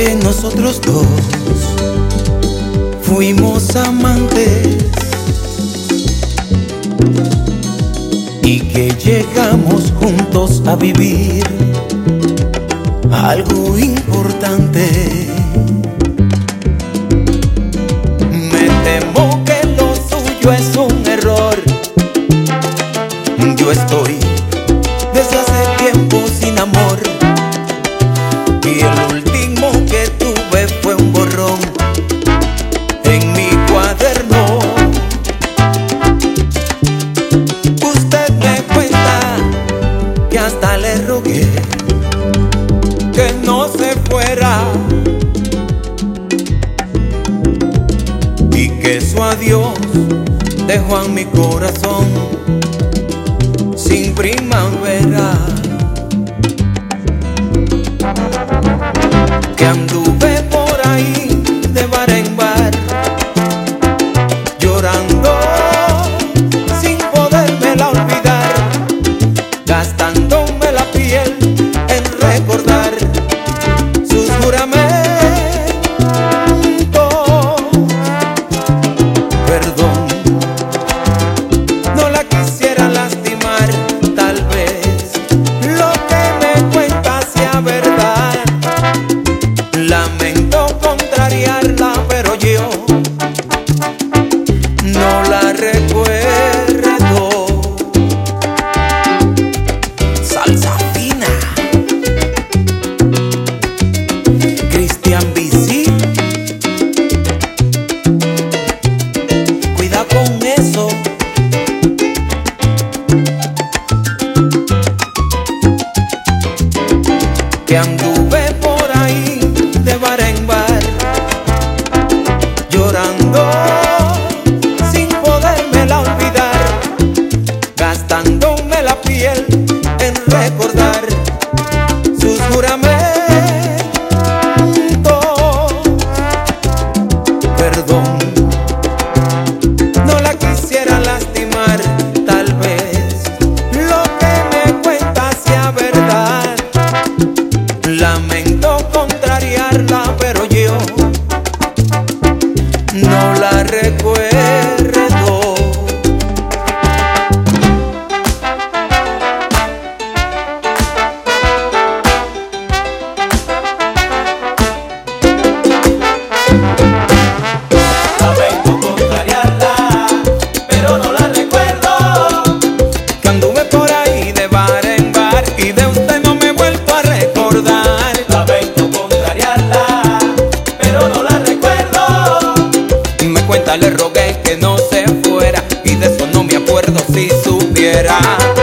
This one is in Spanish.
que nosotros dos fuimos amantes y que llegamos juntos a vivir algo importante. Me temo que lo suyo es un error. Yo estoy desde hace tiempo sin amor y el último que tuve fue un borrón en mi cuaderno. Usted me cuenta que hasta le rogué que no se fuera y que su adiós dejó en mi corazón sin primavera. Que anduve por ahí de bar en bar llorando sin podérmela olvidar, gastándome la piel en recordar sus juramentos. Perdón, no la quisiera lastimar, tal vez lo que me cuenta sea verdad. Lamento contrariarla, pero yo no la recuerdo. Salsa fina, Cristian Bici. Cuida con eso. Que anduve por ahí de bar en bar llorando sin podérmela olvidar, gastándome la piel en recordar sus juramentos. Perdón, no la quisiera lastimar, tal vez lo que me cuenta sea verdad. Lamento contrariarla, pero yo no la recuerdo. Lamento contrariarla, pero no la recuerdo. Que anduve por ahí de bar en bar y de usted no me he vuelto a recordar. Lamento contrariarla, pero no la recuerdo. Me cuenta, le rogué que no se fuera y de eso no me acuerdo si supiera.